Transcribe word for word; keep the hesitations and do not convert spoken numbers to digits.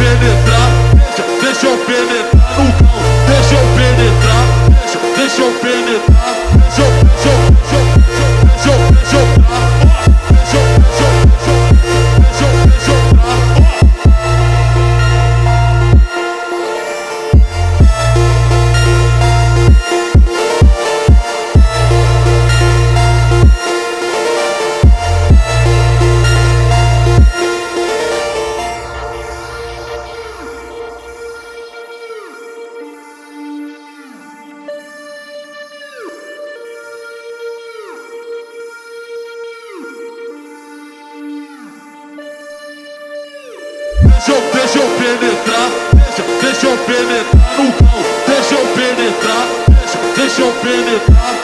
penetrar, deixa, deixa eu penetrar no cão, deixa eu penetrar, deixa, deixa eu penetrar, deixa eu, deixa eu, deixa eu, deixa eu, deixa eu dar, deixa eu, deixa eu, deixa eu, deixa eu, deixa eu dar, Deixa eu, deixa eu penetrar, deixa, deixa eu penetrar no cão, deixa eu penetrar, deixa, deixa eu penetrar.